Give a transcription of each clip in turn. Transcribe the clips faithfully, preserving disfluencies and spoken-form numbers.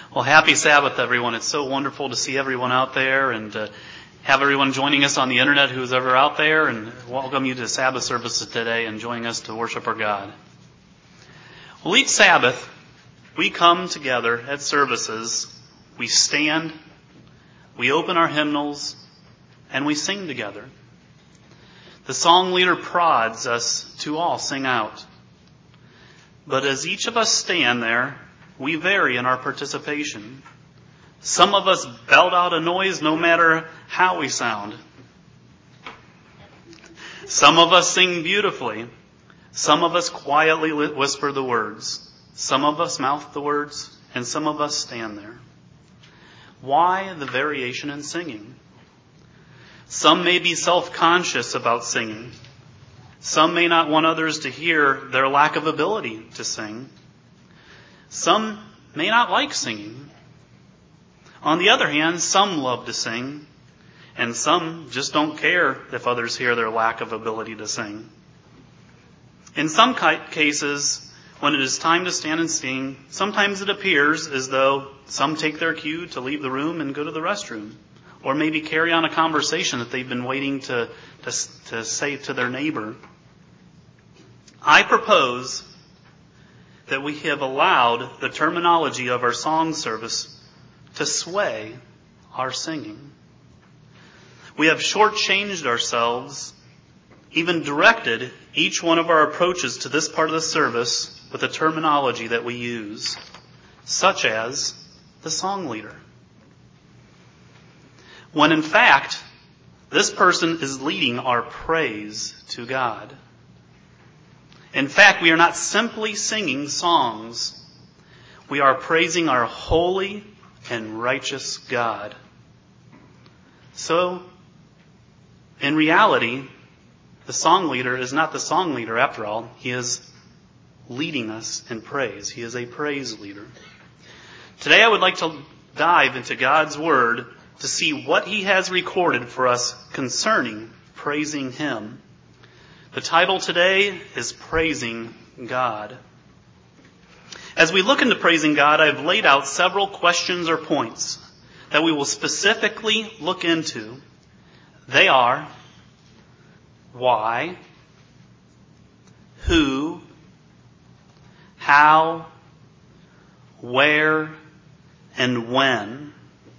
Well, happy Sabbath, everyone. It's so wonderful to see everyone out there and uh, have everyone joining us on the internet who's ever out there, and welcome you to Sabbath services today and joining us to worship our God. Well, each Sabbath, we come together at services, we stand, we open our hymnals, and we sing together. The song leader prods us to all sing out. But as each of us stand there, we vary in our participation. Some of us belt out a noise no matter how we sound. Some of us sing beautifully. Some of us quietly whisper the words. Some of us mouth the words, and some of us stand there. Why the variation in singing? Some may be self-conscious about singing. Some may not want others to hear their lack of ability to sing. Some may not like singing. On the other hand, some love to sing, and some just don't care if others hear their lack of ability to sing. In some cases, when it is time to stand and sing, sometimes it appears as though some take their cue to leave the room and go to the restroom, or maybe carry on a conversation that they've been waiting to, to, to say to their neighbor. I propose that we have allowed the terminology of our song service to sway our singing. We have shortchanged ourselves, even directed each one of our approaches to this part of the service with the terminology that we use, such as the song leader. When in fact, this person is leading our praise to God. In fact, we are not simply singing songs. We are praising our holy and righteous God. So, in reality, the song leader is not the song leader after all. He is leading us in praise. He is a praise leader. Today I would like to dive into God's Word to see what He has recorded for us concerning praising Him. The title today is Praising God. As we look into praising God, I've laid out several questions or points that we will specifically look into. They are why, who, how, where, and when.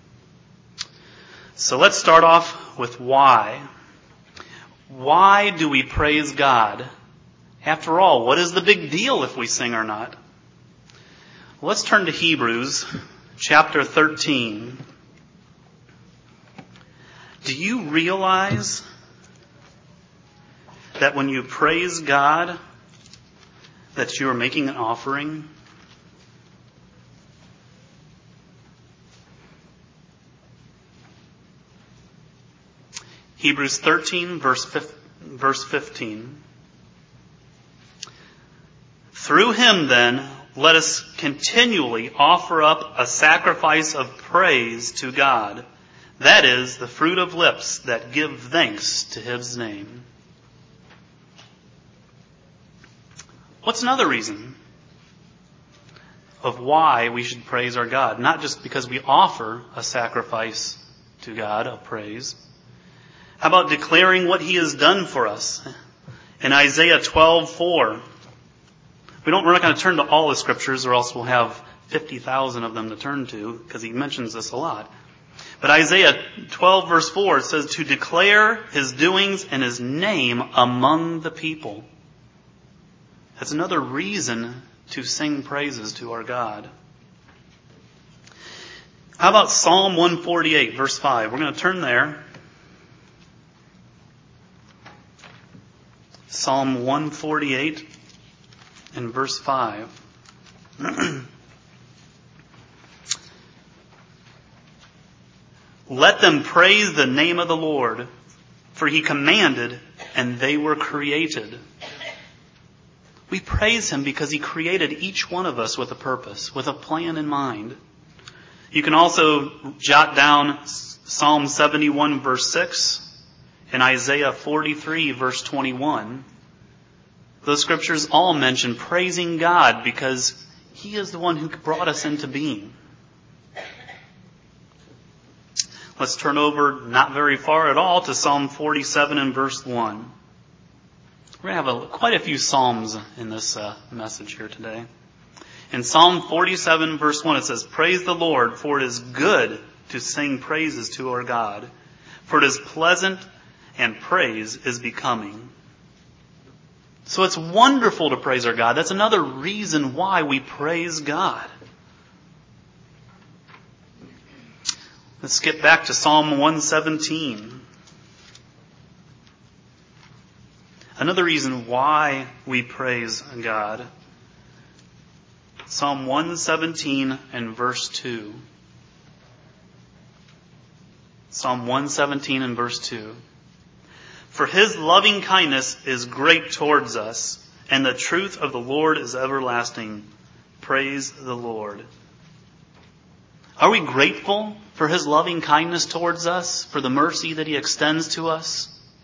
So let's start off with why. Why do we praise God? After all, what is the big deal if we sing or not? Let's turn to Hebrews chapter thirteen. Do you realize that when you praise God, that you are making an offering? Hebrews thirteen, verse fifteen. Through Him, then, let us continually offer up a sacrifice of praise to God. That is, the fruit of lips that give thanks to His name. What's another reason of why we should praise our God? Not just because we offer a sacrifice to God of praise. How about declaring what He has done for us? In Isaiah twelve four. We don't, we're not going to turn to all the scriptures or else we'll have fifty thousand of them to turn to because he mentions this a lot. But Isaiah twelve verse four, it says, to declare His doings and His name among the people. That's another reason to sing praises to our God. How about Psalm one forty-eight verse five? We're going to turn there. Psalm one forty-eight and verse five. Let them praise the name of the Lord, for He commanded and they were created. We praise Him because He created each one of us with a purpose, with a plan in mind. You can also jot down Psalm seventy-one verse six and Isaiah forty-three verse twenty-one. Those scriptures all mention praising God because He is the one who brought us into being. Let's turn over not very far at all to Psalm forty-seven and verse one. We're going to have a, quite a few psalms in this uh, message here today. In Psalm forty-seven verse one it says, "Praise the Lord, for it is good to sing praises to our God, for it is pleasant and praise is becoming." So it's wonderful to praise our God. That's another reason why we praise God. Let's skip back to Psalm one seventeen. Another reason why we praise God. Psalm one seventeen and verse two. Psalm one seventeen and verse two. "For his loving kindness is great towards us, and the truth of the Lord is everlasting. Praise the Lord." Are we grateful for his loving kindness towards us, for the mercy that he extends to us?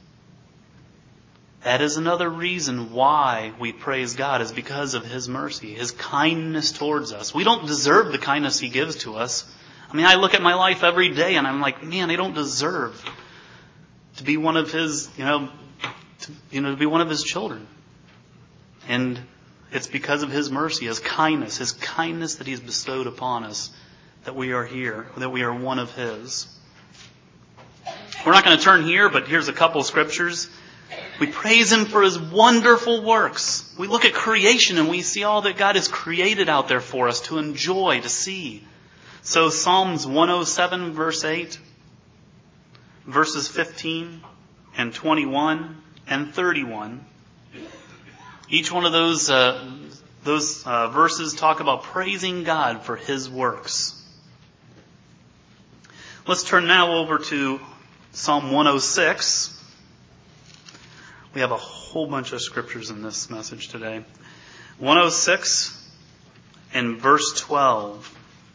That is another reason why we praise God, is because of his mercy, his kindness towards us. We don't deserve the kindness he gives to us. I mean, I look at my life every day and I'm like, man, I don't deserve to be one of his, you know, to, you know, to be one of his children. And it's because of his mercy, his kindness, his kindness that he's bestowed upon us, that we are here, that we are one of his. We're not going to turn here, but here's a couple of scriptures. We praise him for his wonderful works. We look at creation and we see all that God has created out there for us to enjoy, to see. So Psalms one oh seven verse eight, verses fifteen and twenty-one and thirty-one. Each one of those uh, those uh, verses talk about praising God for his works. Let's turn now over to Psalm one oh six. We have a whole bunch of scriptures in this message today. one oh six and verse twelve.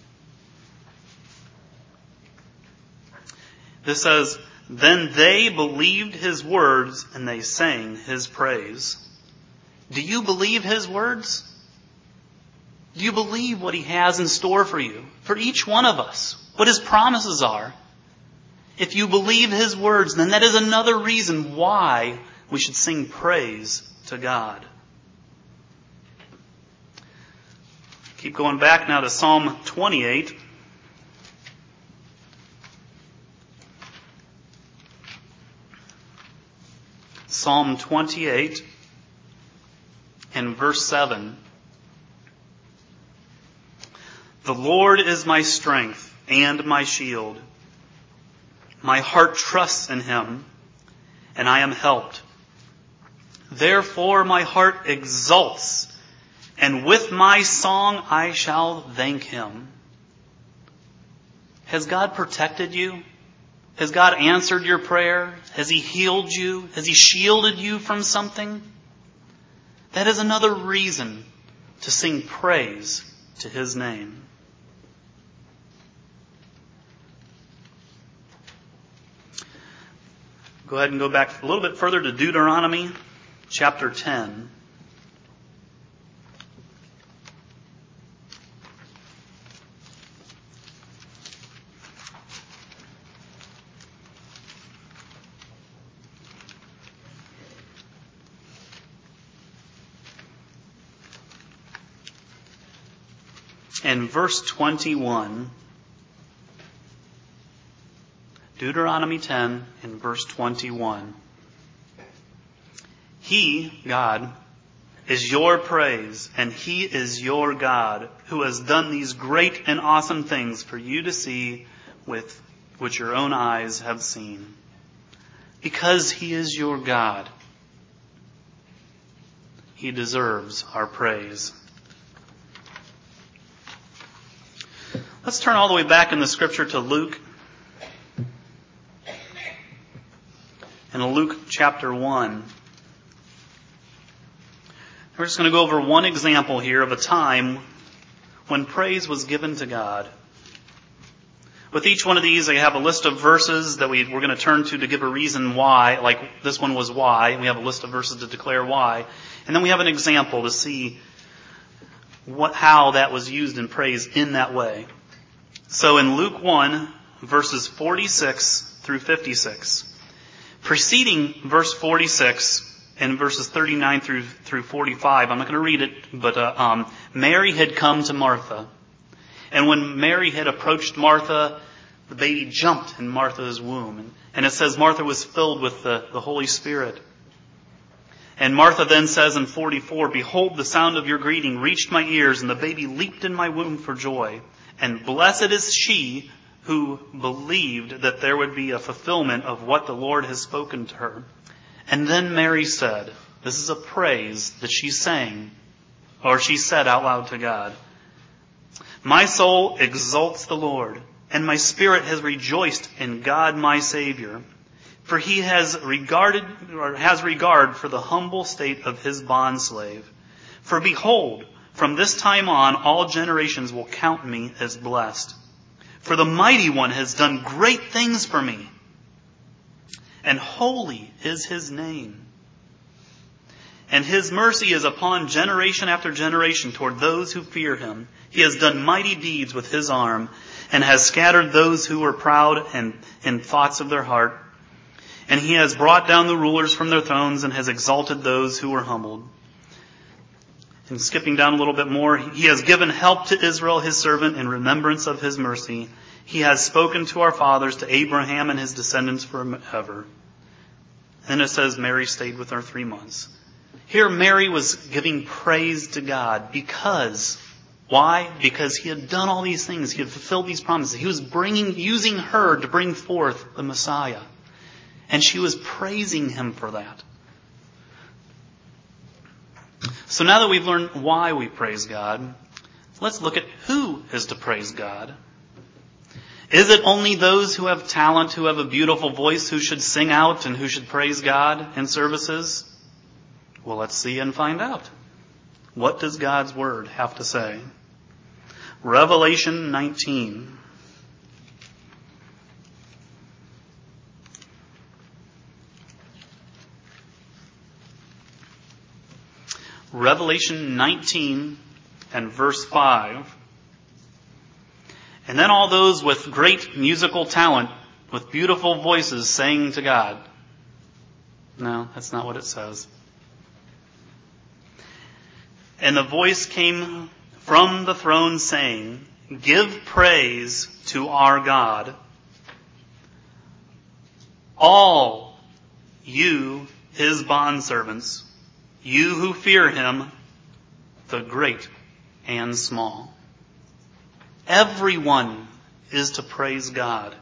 This says, "Then they believed his words and they sang his praise." Do you believe his words? Do you believe what he has in store for you? For each one of us. What his promises are. If you believe his words, then that is another reason why we should sing praise to God. Keep going back now to Psalm twenty-eight. Psalm twenty-eight and verse seven. "The Lord is my strength and my shield. My heart trusts in him, and I am helped. Therefore my heart exults, and with my song I shall thank him." Has God protected you? Has God answered your prayer? Has he healed you? Has he shielded you from something? That is another reason to sing praise to his name. Go ahead and go back a little bit further to Deuteronomy chapter ten. And verse twenty-one. Deuteronomy ten and verse twenty-one. "He," God, "is your praise, and he is your God, who has done these great and awesome things for you to see, with which your own eyes have seen." Because he is your God, he deserves our praise. Let's turn all the way back in the scripture to Luke. In Luke chapter one. We're just going to go over one example here of a time when praise was given to God. With each one of these, I have a list of verses that we, we're going to turn to to give a reason why, like this one was why. We have a list of verses to declare why. And then we have an example to see what, how that was used in praise in that way. So in Luke one, verses forty-six through fifty-six. Preceding verse forty-six and verses thirty-nine through through forty-five, I'm not going to read it, but uh, um, Mary had come to Martha. And when Mary had approached Martha, the baby jumped in Martha's womb. And, and it says Martha was filled with the, the Holy Spirit. And Martha then says in forty-four, "Behold, the sound of your greeting reached my ears, and the baby leaped in my womb for joy. And blessed is she who believed that there would be a fulfillment of what the Lord has spoken to her." And then Mary said, this is a praise that she sang, or she said out loud to God, "My soul exalts the Lord, and my spirit has rejoiced in God my Savior. For he has regarded, or has regard for the humble state of his bondslave. For behold, from this time on, all generations will count me as blessed. For the Mighty One has done great things for me, and holy is his name. And his mercy is upon generation after generation toward those who fear him. He has done mighty deeds with his arm, and has scattered those who were proud and in thoughts of their heart. And he has brought down the rulers from their thrones, and has exalted those who were humbled." And skipping down a little bit more, "He has given help to Israel, his servant, in remembrance of his mercy. He has spoken to our fathers, to Abraham and his descendants forever." Then it says Mary stayed with her three months. Here Mary was giving praise to God because, why? Because he had done all these things. He had fulfilled these promises. He was bringing, using her to bring forth the Messiah. And she was praising him for that. So now that we've learned why we praise God, let's look at who is to praise God. Is it only those who have talent, who have a beautiful voice, who should sing out and who should praise God in services? Well, let's see and find out. What does God's Word have to say? Revelation nineteen. Revelation nineteen and verse five. "And then all those with great musical talent, with beautiful voices, sang to God." No, that's not what it says. "And the voice came from the throne saying, 'Give praise to our God, all you his bondservants, you who fear him, the great and small.'" Everyone is to praise God,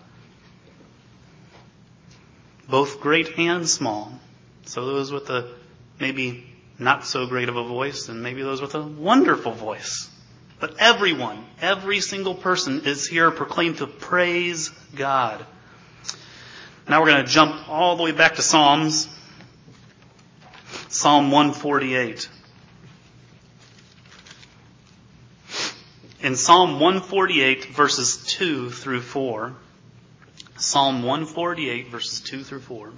both great and small. So those with a maybe not so great of a voice, and maybe those with a wonderful voice. But everyone, every single person is here proclaimed to praise God. Now we're going to jump all the way back to Psalms. Psalm one forty-eight. In Psalm one forty-eight, verses two through four. Psalm one forty-eight, verses two through four.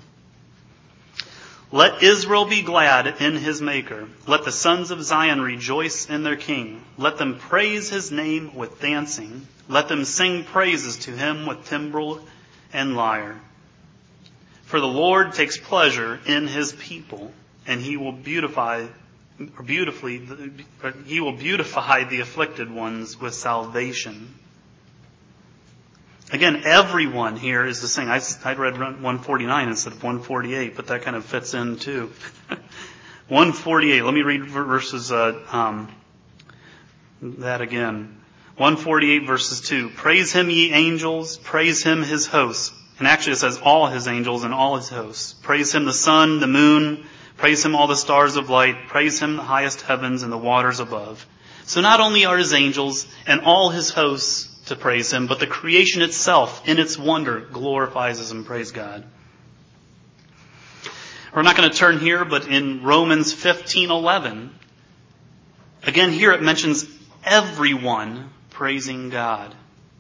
"Let Israel be glad in his Maker. Let the sons of Zion rejoice in their King. Let them praise his name with dancing. Let them sing praises to him with timbrel and lyre. For the Lord takes pleasure in his people, and he will beautify or beautifully he will beautify the afflicted ones with salvation." Again, everyone here is to sing. I, I read one forty-nine instead of one forty-eight, but that kind of fits in too. one forty-eight. Let me read verses uh, um, that again. one forty-eight verses two. "Praise him, ye angels. Praise him, his hosts." And actually it says all his angels and all his hosts. "Praise him, the sun, the moon. Praise him, all the stars of light. Praise him, the highest heavens and the waters above." So not only are his angels and all his hosts to praise him, but the creation itself, in its wonder, glorifies and praise God. We're not going to turn here, but in Romans fifteen eleven, again here it mentions everyone praising God.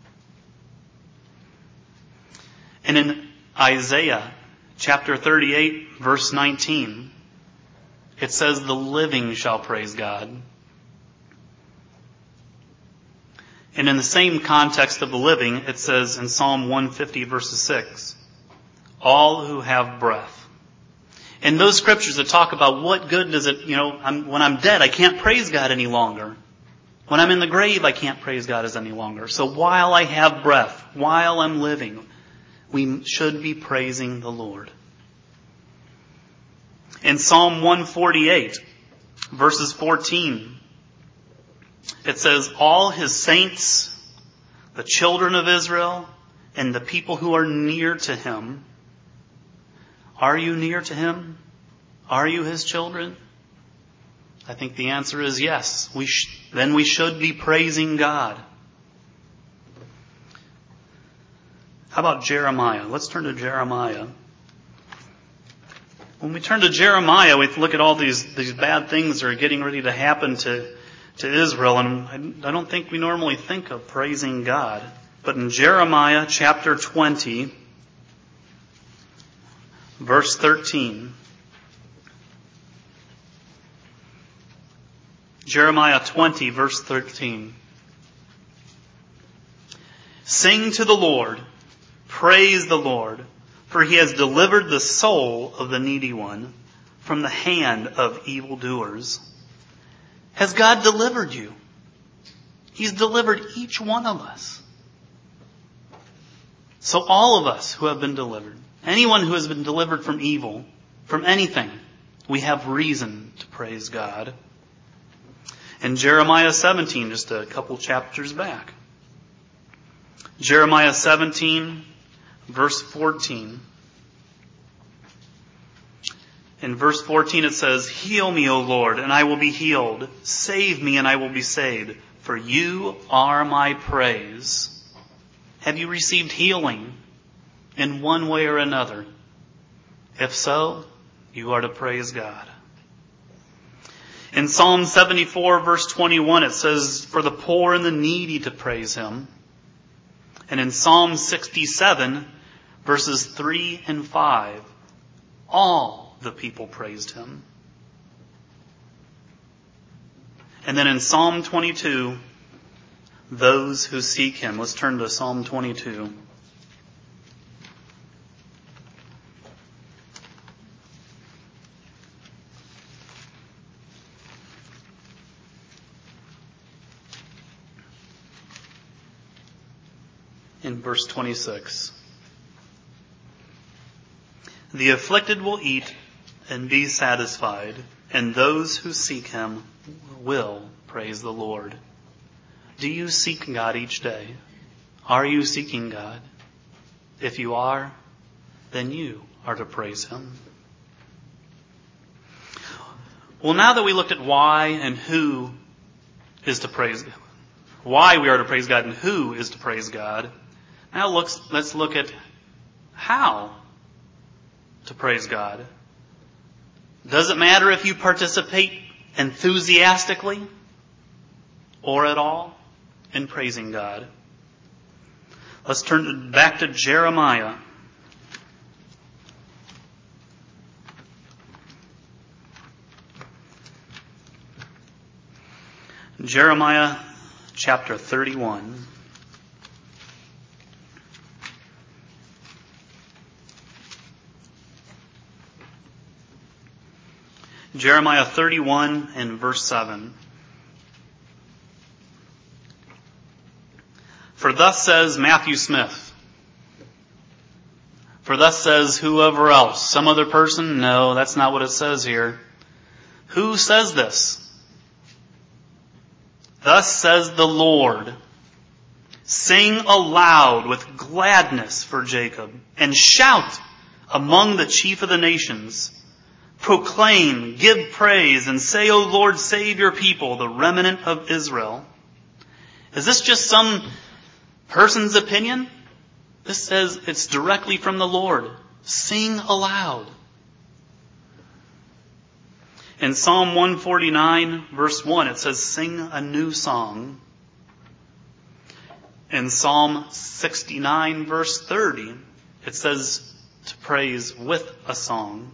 And in Isaiah chapter thirty-eight, verse nineteen, it says, "The living shall praise God." And in the same context of the living, it says in Psalm one fifty verses six, all who have breath. And those scriptures that talk about what good does it, you know, I'm, when I'm dead, I can't praise God any longer. When I'm in the grave, I can't praise God as any longer. So while I have breath, while I'm living, we should be praising the Lord. In Psalm one forty-eight, verses fourteen, it says, all his saints, the children of Israel, and the people who are near to him. Are you near to him? Are you his children? I think the answer is yes. We sh- then we should be praising God. How about Jeremiah? Let's turn to Jeremiah. When we turn to Jeremiah, we look at all these, these bad things that are getting ready to happen to, to Israel, and I, I don't think we normally think of praising God. But in Jeremiah chapter twenty, verse thirteen, Jeremiah twenty, verse thirteen. Sing to the Lord, praise the Lord, for he has delivered the soul of the needy one from the hand of evildoers. Has God delivered you? He's delivered each one of us. So all of us who have been delivered, anyone who has been delivered from evil, from anything, we have reason to praise God. In Jeremiah seventeen, just a couple chapters back. Jeremiah seventeen, verse fourteen. In verse fourteen it says, heal me, O Lord, and I will be healed. Save me, and I will be saved. For you are my praise. Have you received healing in one way or another? If so, you are to praise God. In Psalm seventy-four, verse twenty-one, it says, for the poor and the needy to praise him. And in Psalm sixty-seven, verses three and five, all the people praised him. And then in Psalm twenty-two, those who seek him. Let's turn to Psalm twenty-two. In verse twenty-six. The afflicted will eat and be satisfied, and those who seek him will praise the Lord. Do you seek God each day? Are you seeking God? If you are, then you are to praise him. Well, now that we looked at why and who is to praise God, why we are to praise God and who is to praise God, now looks, let's look at how to praise God. Does it matter if you participate enthusiastically or at all in praising God? Let's turn back to Jeremiah. Jeremiah chapter thirty-one. Jeremiah thirty-one and verse seven. For thus says Matthew Smith. For thus says whoever else. Some other person? No, that's not what it says here. Who says this? Thus says the Lord. Sing aloud with gladness for Jacob, and shout among the chief of the nations. Proclaim, give praise, and say, O Lord, save your people, the remnant of Israel. Is this just some person's opinion? This says it's directly from the Lord. Sing aloud. In Psalm one forty-nine, verse one, it says, sing a new song. In Psalm sixty-nine, verse thirty, it says to praise with a song.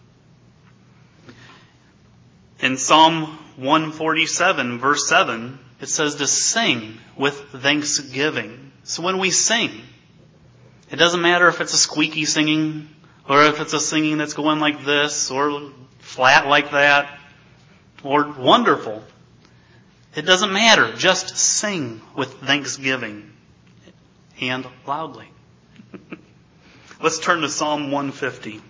In Psalm one forty-seven, verse seven, It says to sing with thanksgiving. So when we sing, it doesn't matter if it's a squeaky singing, or if it's a singing that's going like this, or flat like that, or wonderful. It doesn't matter. Just sing with thanksgiving and loudly. Let's turn to Psalm one fifty.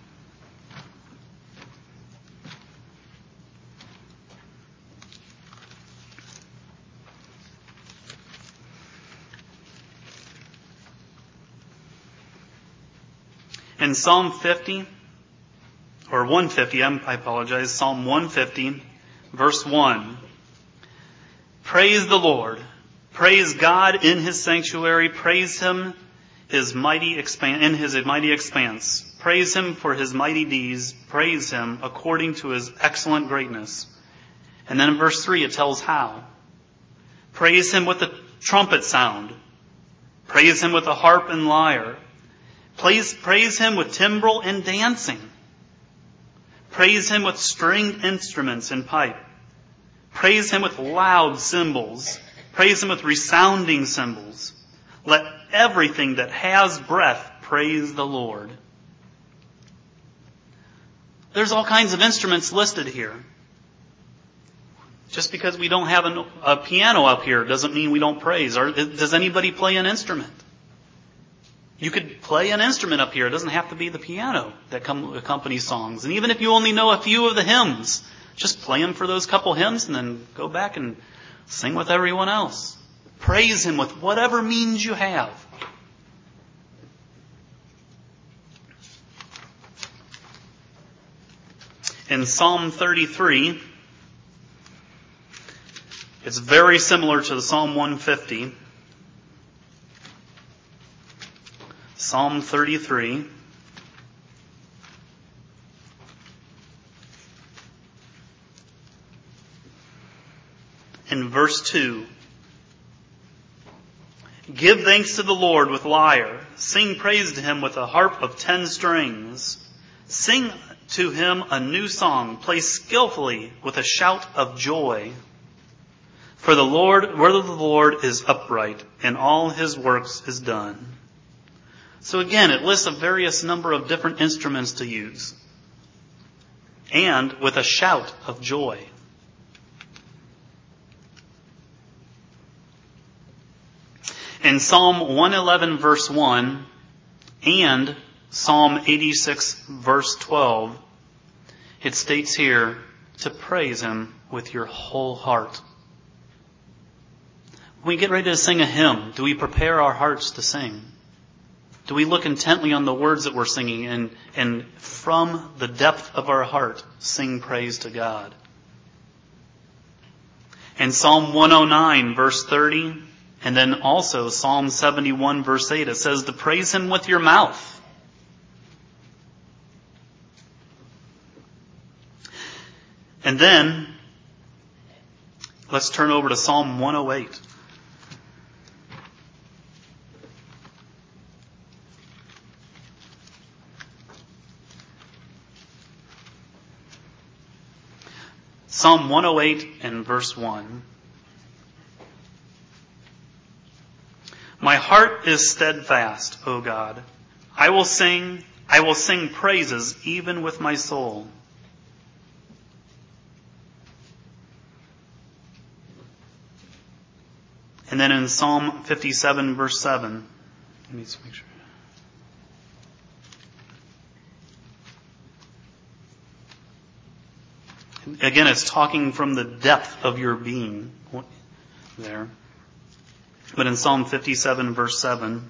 In Psalm fifty, or one fifty, I apologize, Psalm one fifty, verse one. Praise the Lord. Praise God in His sanctuary. Praise Him His mighty expan- in His mighty expanse. Praise Him for His mighty deeds. Praise Him according to His excellent greatness. And then in verse three it tells how. Praise Him with the trumpet sound. Praise Him with the harp and lyre. Praise, praise Him with timbrel and dancing. Praise Him with stringed instruments and pipe. Praise Him with loud cymbals. Praise Him with resounding cymbals. Let everything that has breath praise the Lord. There's all kinds of instruments listed here. Just because we don't have a, a piano up here doesn't mean we don't praise. Or does anybody play an instrument? You could play an instrument up here. It doesn't have to be the piano that com- accompanies songs. And even if you only know a few of the hymns, just play them for those couple hymns and then go back and sing with everyone else. Praise Him with whatever means you have. In Psalm thirty-three, it's very similar to the Psalm one fifty. Psalm thirty-three. In verse two. Give thanks to the Lord with lyre. Sing praise to Him with a harp of ten strings. Sing to Him a new song. Play skillfully with a shout of joy. For the Lord, word of the Lord is upright, and all His works is done. So again, it lists a various number of different instruments to use. And with a shout of joy. In Psalm one eleven verse one and Psalm eighty-six verse twelve, it states here to praise Him with your whole heart. When we get ready to sing a hymn, do we prepare our hearts to sing? Do we look intently on the words that we're singing and, and from the depth of our heart sing praise to God? In Psalm one oh nine verse thirty, and then also Psalm seventy-one verse eight, it says to praise Him with your mouth. And then, let's turn over to Psalm one oh eight. Psalm one oh eight and verse one. My heart is steadfast, O God. I will sing, I will sing praises even with my soul. And then in Psalm fifty-seven verse seven, let me just make sure. Again, it's talking from the depth of your being there. But in Psalm fifty-seven verse seven,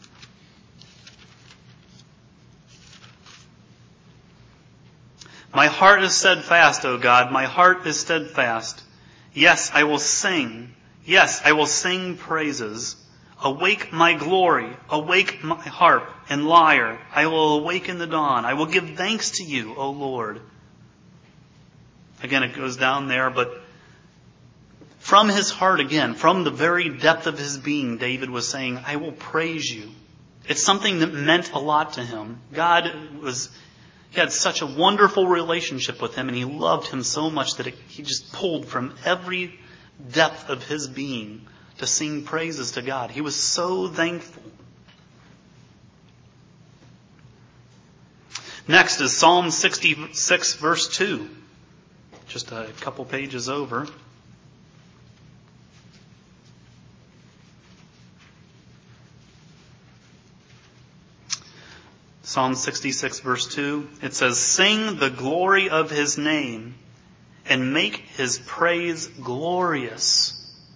my heart is steadfast, O God, my heart is steadfast. Yes, I will sing. Yes, I will sing praises. Awake my glory, awake my harp and lyre. I will awaken the dawn. I will give thanks to you, O Lord. Again, it goes down there, but from his heart again, from the very depth of his being, David was saying, I will praise you. It's something that meant a lot to him. God was, he had such a wonderful relationship with him, and he loved him so much that it, he just pulled from every depth of his being to sing praises to God. He was so thankful. Next is Psalm sixty-six, verse two. Just a couple pages over. Psalm sixty-six, verse two. It says, "Sing the glory of his name and make his praise glorious."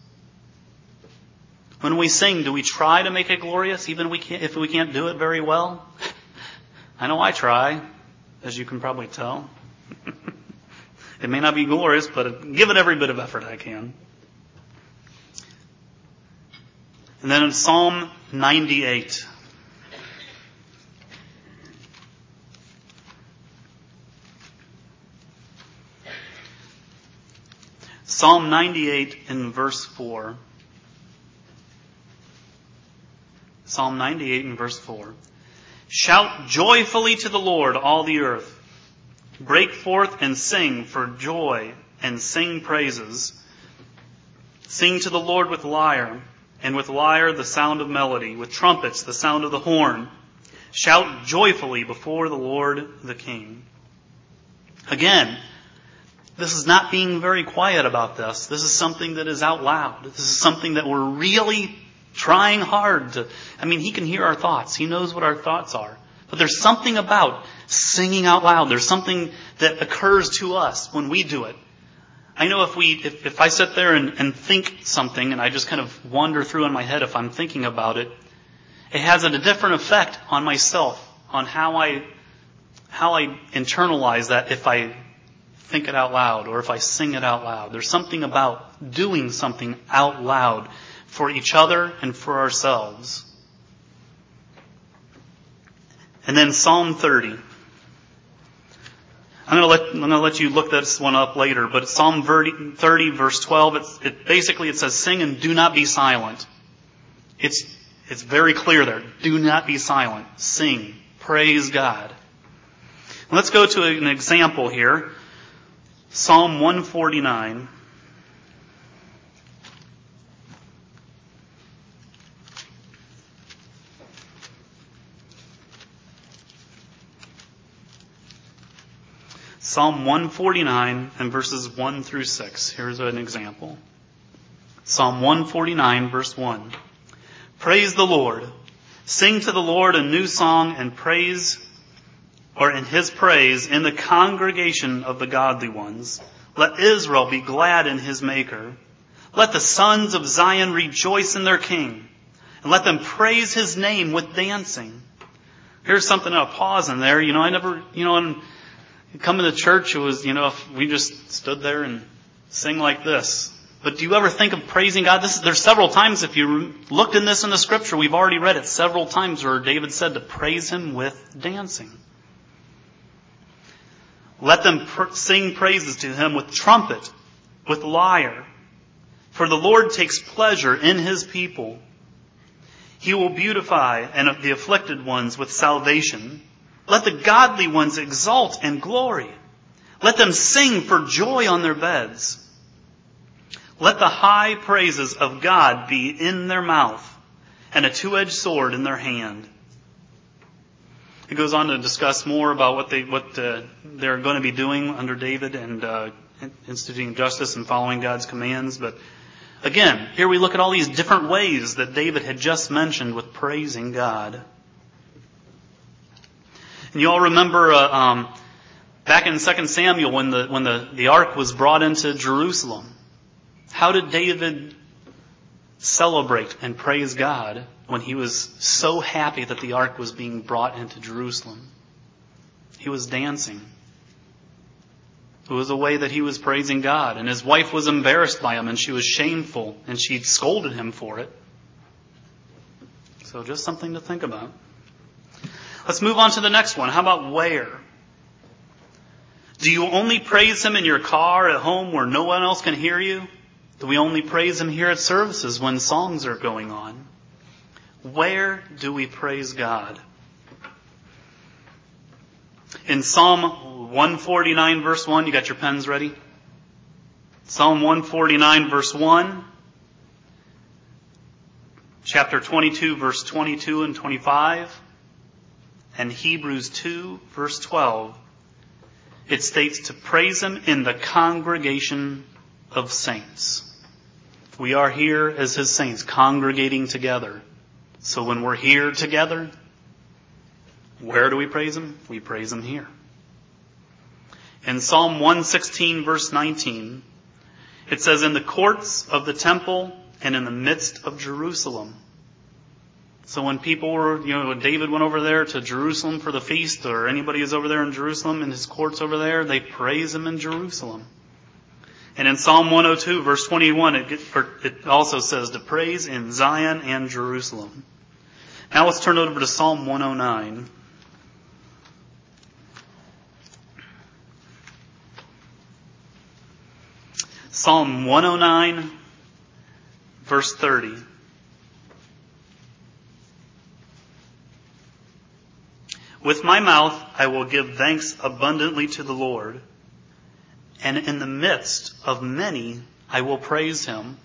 When we sing, do we try to make it glorious, even we can't, if we can't do it very well? I know I try, as you can probably tell. It may not be glorious, but give it every bit of effort I can. And then in Psalm ninety-eight. Psalm ninety-eight in verse four. Psalm ninety-eight in verse four. "Shout joyfully to the Lord, all the earth. Break forth and sing for joy and sing praises. Sing to the Lord with lyre, and with lyre the sound of melody, with trumpets the sound of the horn. Shout joyfully before the Lord the King." Again, this is not being very quiet about this. This is something that is out loud. This is something that we're really trying hard to... I mean, he can hear our thoughts. He knows what our thoughts are. But there's something about singing out loud. There's something that occurs to us when we do it. I know if we, if, if I sit there and, and think something and I just kind of wander through in my head if I'm thinking about it, it has a different effect on myself, on how I, how I internalize that if I think it out loud or if I sing it out loud. There's something about doing something out loud for each other and for ourselves. And then Psalm thirty. I'm going to let, I'm going to let you look this one up later, but Psalm thirty, verse twelve, it's, it basically it says, "Sing and do not be silent." It's, it's very clear there. Do not be silent. Sing. Praise God. Let's go to an example here. Psalm one forty-nine. Psalm one forty-nine and verses one through six. Here's an example. Psalm one forty-nine, verse one. "Praise the Lord. Sing to the Lord a new song and praise, or in his praise, in the congregation of the godly ones. Let Israel be glad in his maker. Let the sons of Zion rejoice in their king. And let them praise his name with dancing." Here's something I'll pause in there. You know, I never, you know, when you come into church, it was, you know, if we just stood there and sing like this. But do you ever think of praising God? This is, there's several times, if you looked in this in the scripture, we've already read it several times where David said to praise him with dancing. Let them pr- sing praises to him with trumpet, with lyre. For the Lord takes pleasure in his people. He will beautify and the afflicted ones with salvation. Let the godly ones exult and glory. Let them sing for joy on their beds. Let the high praises of God be in their mouth and a two-edged sword in their hand. It goes on to discuss more about what they what uh, they're going to be doing under David and uh, instituting justice and following God's commands. But again, here we look at all these different ways that David had just mentioned with praising God. And you all remember uh, um, back in Second Samuel when the when the, the ark was brought into Jerusalem. How did David celebrate and praise God when he was so happy that the ark was being brought into Jerusalem? He was dancing. It was a way that he was praising God. And his wife was embarrassed by him and she was shameful and she scolded him for it. So just something to think about. Let's move on to the next one. How about where? Do you only praise him in your car at home where no one else can hear you? Do we only praise him here at services when songs are going on? Where do we praise God? In Psalm one forty-nine verse one, you got your pens ready? Psalm one forty-nine verse one. Chapter twenty-two verse twenty-two and twenty-five. And Hebrews two verse twelve. It states to praise Him in the congregation of saints. We are here as His saints, congregating together. So when we're here together, where do we praise Him? We praise Him here. In Psalm one sixteen verse nineteen, it says, in the courts of the temple and in the midst of Jerusalem. So when people were, you know, when David went over there to Jerusalem for the feast, or anybody is over there in Jerusalem in his courts over there, they praise Him in Jerusalem. And in Psalm one oh two verse twenty-one, it, it also says to praise in Zion and Jerusalem. Now let's turn over to Psalm one oh nine. Psalm one oh nine verse thirty. With my mouth I will give thanks abundantly to the Lord, and in the midst of many I will praise Him.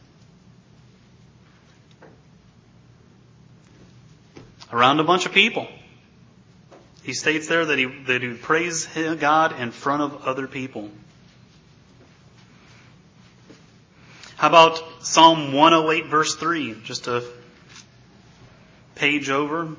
Around a bunch of people. He states there that he, that he would praise God in front of other people. How about Psalm one oh eight verse three? Just a page over.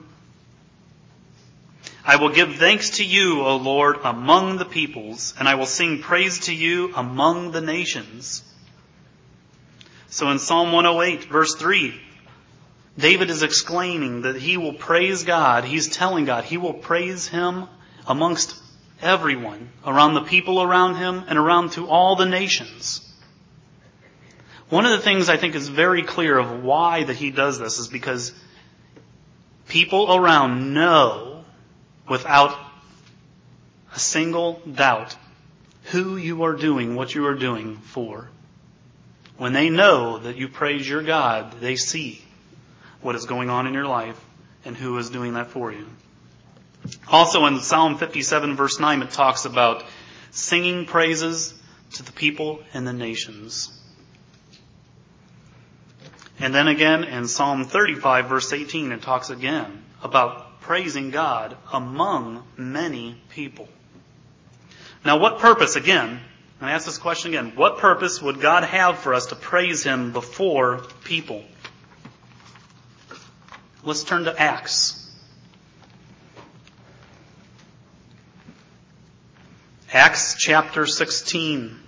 I will give thanks to you, O Lord, among the peoples, and I will sing praise to you among the nations. So in Psalm one oh eight, verse three, David is exclaiming that he will praise God. He's telling God he will praise Him amongst everyone, around the people around him, and around to all the nations. One of the things I think is very clear of why that he does this is because people around know without a single doubt who you are doing what you are doing for. When they know that you praise your God, they see what is going on in your life and who is doing that for you. Also in Psalm fifty-seven verse nine, it talks about singing praises to the people and the nations. And then again in Psalm thirty-five verse eighteen, it talks again about praising God among many people. Now what purpose, again, I ask this question again, what purpose would God have for us to praise Him before people? Let's turn to Acts. Acts chapter sixteen.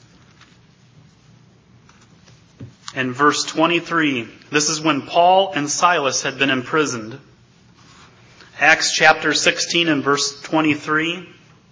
And verse twenty-three. This is when Paul and Silas had been imprisoned. Acts chapter sixteen and verse twenty-three.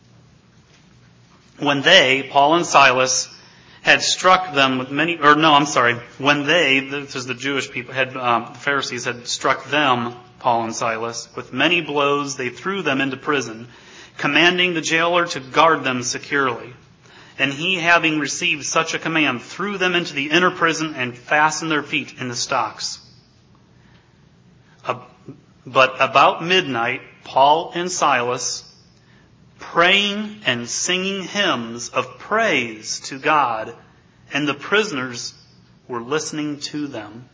When they, Paul and Silas, had struck them with many, or no, I'm sorry, when they, this is the Jewish people, had, um, the Pharisees had struck them, Paul and Silas, with many blows, they threw them into prison, commanding the jailer to guard them securely. And he, having received such a command, threw them into the inner prison and fastened their feet in the stocks. But about midnight, Paul and Silas, praying and singing hymns of praise to God, and the prisoners were listening to them.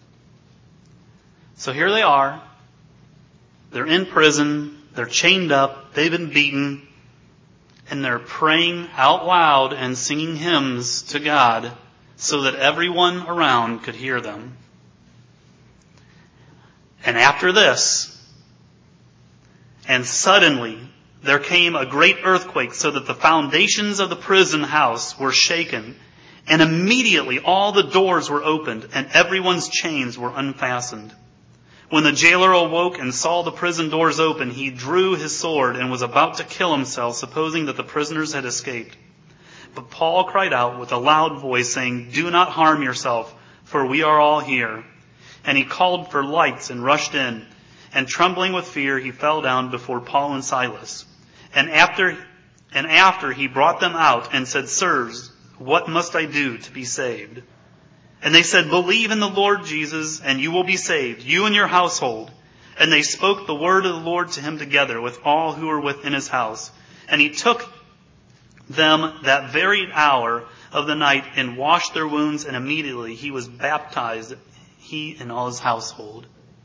So here they are. They're in prison. They're chained up. They've been beaten. And they're praying out loud and singing hymns to God so that everyone around could hear them. And after this, and suddenly there came a great earthquake so that the foundations of the prison house were shaken, and immediately all the doors were opened and everyone's chains were unfastened. When the jailer awoke and saw the prison doors open, he drew his sword and was about to kill himself, supposing that the prisoners had escaped. But Paul cried out with a loud voice, saying, "Do not harm yourself, for we are all here." And he called for lights and rushed in. And trembling with fear, he fell down before Paul and Silas. And after, and after he brought them out and said, "Sirs, what must I do to be saved?" And they said, "Believe in the Lord Jesus, and you will be saved, you and your household." And they spoke the word of the Lord to him together with all who were within his house. And he took them that very hour of the night and washed their wounds, and immediately he was baptized, he and all his household.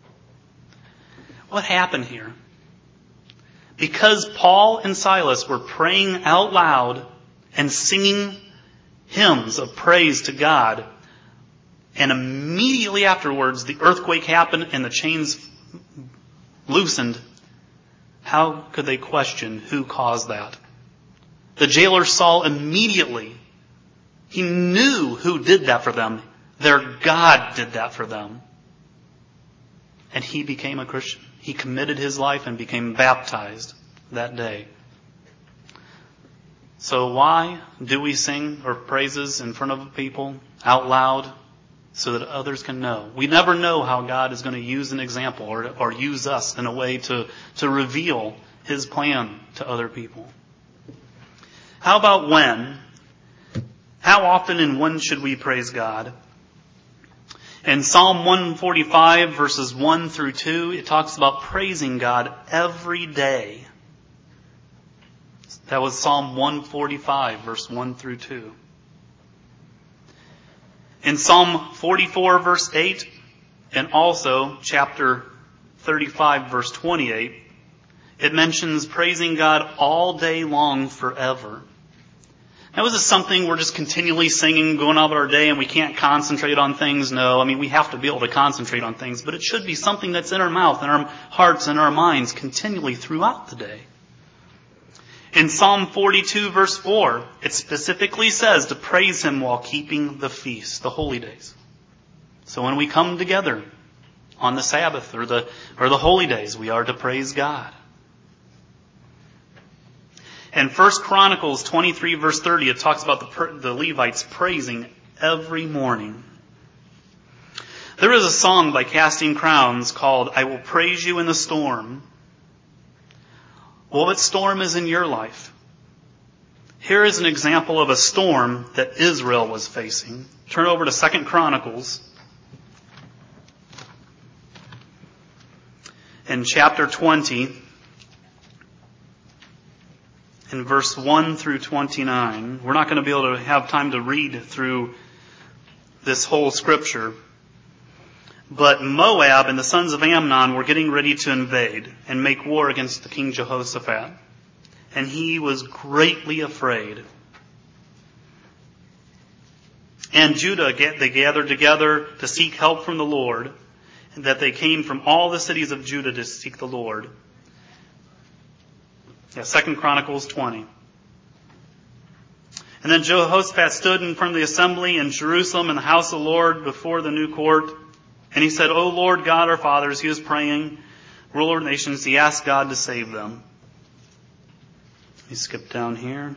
What happened here? Because Paul and Silas were praying out loud and singing hymns of praise to God, and immediately afterwards the earthquake happened and the chains loosened, how could they question who caused that? The jailer saw immediately. He knew who did that for them. Their God did that for them. And he became a Christian. He committed his life and became baptized that day. So why do we sing our praises in front of people out loud? So that others can know. We never know how God is going to use an example or, or use us in a way to, to reveal his plan to other people. How about when? How often and when should we praise God? In Psalm one forty-five, verses one through two, it talks about praising God every day. That was Psalm one forty-five, verse one through two. In Psalm forty-four, verse eight, and also chapter thirty-five, verse twenty-eight, it mentions praising God all day long forever. Now, is this something we're just continually singing, going about our day, and we can't concentrate on things? No. I mean, we have to be able to concentrate on things, but it should be something that's in our mouth, in our hearts, and our minds continually throughout the day. In Psalm forty-two, verse four, it specifically says to praise him while keeping the feast, the holy days. So when we come together on the Sabbath or the, or the holy days, we are to praise God. In First Chronicles twenty-three, verse thirty, it talks about the, the Levites praising every morning. There is a song by Casting Crowns called, I Will Praise You in the Storm. Well, what storm is in your life? Here is an example of a storm that Israel was facing. Turn over to Second Chronicles. In chapter twenty, in verse one through twenty-nine. We're not going to be able to have time to read through this whole scripture. But Moab and the sons of Ammon were getting ready to invade and make war against the king Jehoshaphat. And he was greatly afraid. And Judah, they gathered together to seek help from the Lord, and that they came from all the cities of Judah to seek the Lord. Yeah, Second Chronicles twenty. And then Jehoshaphat stood in front of the assembly in Jerusalem in the house of the Lord before the new court. And he said, O Lord God our fathers, he was praying, ruler of nations, he asked God to save them. Let me skip down here.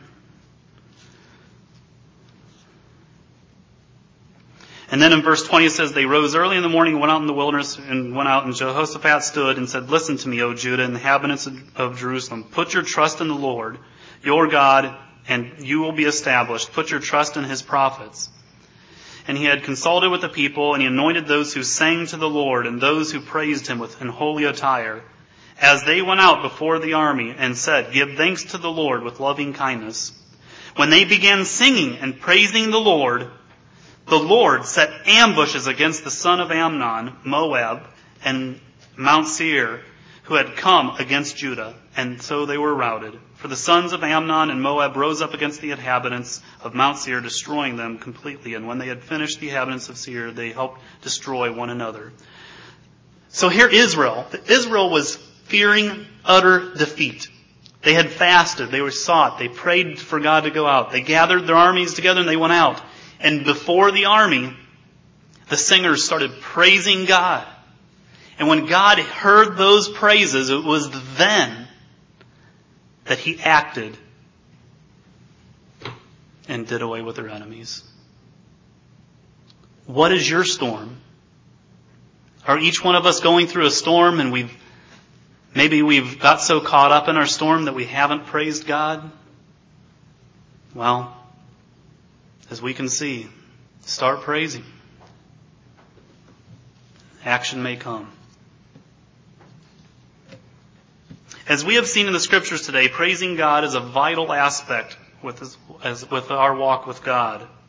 And then in verse twenty it says, they rose early in the morning and went out in the wilderness and went out, and Jehoshaphat stood and said, listen to me, O Judah, and the inhabitants of Jerusalem. Put your trust in the Lord, your God, and you will be established. Put your trust in his prophets. And he had consulted with the people, and he anointed those who sang to the Lord and those who praised him with in holy attire, as they went out before the army and said, give thanks to the Lord with loving kindness. When they began singing and praising the Lord, the Lord set ambushes against the son of Ammon, Moab, and Mount Seir, who had come against Judah, and so they were routed. For the sons of Ammon and Moab rose up against the inhabitants of Mount Seir, destroying them completely. And when they had finished the inhabitants of Seir, they helped destroy one another. So here Israel. Israel was fearing utter defeat. They had fasted. They were sought. They prayed for God to go out. They gathered their armies together and they went out. And before the army, the singers started praising God. And when God heard those praises, it was then that he acted and did away with their enemies. What is your storm? Are each one of us going through a storm and we've maybe we've got so caught up in our storm that we haven't praised God? Well, as we can see, start praising. Action may come. As we have seen in the scriptures today, praising God is a vital aspect with, his, as, with our walk with God.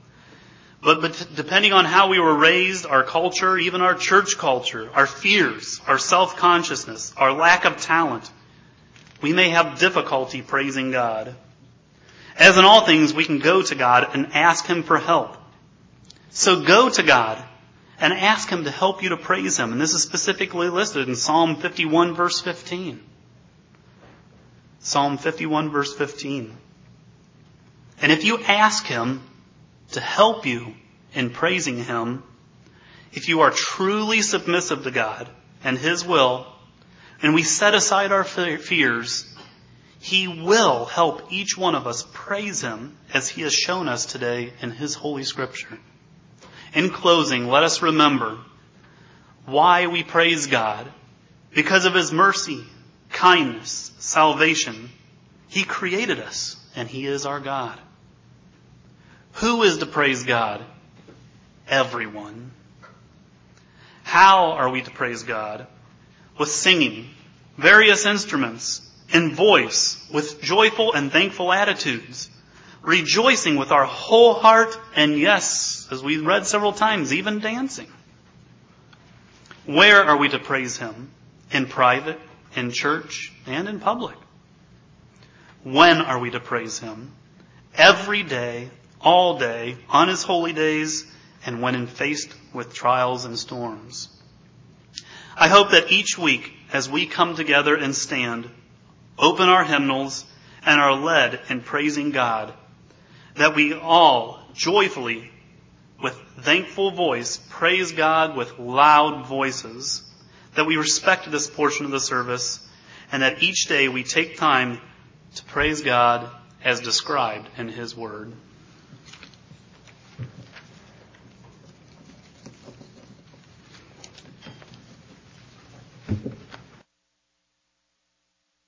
But, but depending on how we were raised, our culture, even our church culture, our fears, our self-consciousness, our lack of talent, we may have difficulty praising God. As in all things, we can go to God and ask Him for help. So go to God and ask Him to help you to praise Him. And this is specifically listed in Psalm fifty-one, verse fifteen. Psalm fifty-one, verse fifteen. And if you ask Him to help you in praising Him, if you are truly submissive to God and His will, and we set aside our fears, He will help each one of us praise Him as He has shown us today in His Holy Scripture. In closing, let us remember why we praise God. Because of His mercy, kindness, salvation. He created us, and He is our God. Who is to praise God? Everyone. How are we to praise God? With singing, various instruments, in voice, with joyful and thankful attitudes, rejoicing with our whole heart, and yes, as we read several times, even dancing. Where are we to praise Him? In private, in church, and in public. When are we to praise Him? Every day, all day, on His holy days, and when faced with trials and storms. I hope that each week, as we come together and stand, open our hymnals, and are led in praising God, that we all joyfully, with thankful voice, praise God with loud voices, that we respect this portion of the service, and that each day we take time to praise God as described in His Word.